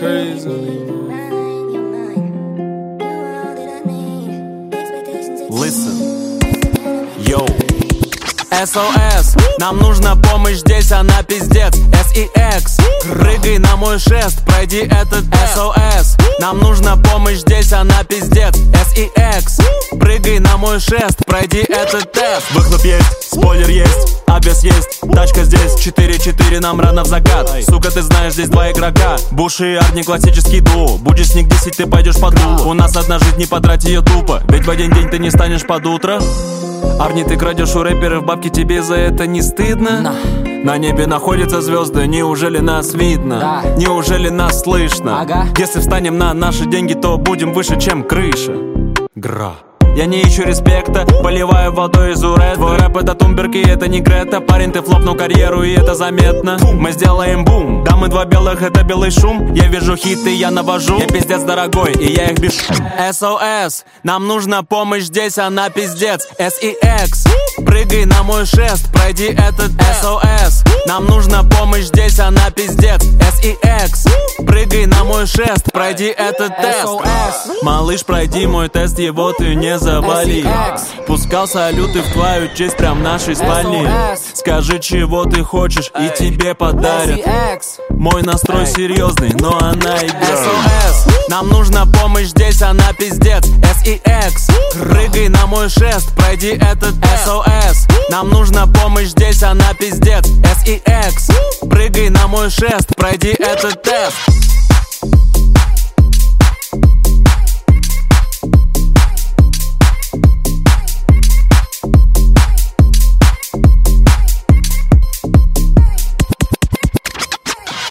crazy. Listen, yo, SOS, нам нужна помощь здесь, она пиздец. SEX, прыгай на мой шест, пройди этот SOS, нам нужна помощь здесь, она пиздец. SEX, прыгай на мой шест, пройди этот тест. Выхлоп есть, спойлер есть, обвес есть, тачка здесь. 4-4, нам рано в закат. Сука, ты знаешь, здесь два игрока. Буш и Арни, классический дуо. Будет снег 10, ты пойдешь под дуло. У нас одна жизнь, не потрать ее тупо, ведь в один день ты не станешь под утро. Арни, ты крадешь у рэперов бабки, тебе за это не стыдно? На небе находятся звезды, неужели нас видно? Неужели нас слышно? Если встанем на наши деньги, то будем выше, чем крыша. Гра. Я не ищу респекта, поливаю водой из уретра. Твой рэп это тумберки, это не Грета. Парень, ты флопнул карьеру, и это заметно. Мы сделаем бум, да мы два белых, это белый шум. Я вижу хиты, я навожу. Я пиздец дорогой, и я их бешу. SOS, нам нужна помощь здесь, она пиздец. SEX, прыгай на мой шест, пройди этот SOS, нам нужна помощь здесь, она пиздец. SEX, прыгай на мой шест, пройди этот тест. Малыш, пройди мой тест, его ты не завали. Пускал салюты в твою честь прям в нашей спальне. Скажи, чего ты хочешь, и тебе подарят. Мой настрой серьезный, но она играет. SOS, нам нужна помощь здесь, она пиздец. SEX, прыгай на мой шест, пройди этот SOS, нам нужна помощь здесь, она пиздец. SEX, прыгай на мой шест, пройди этот тест.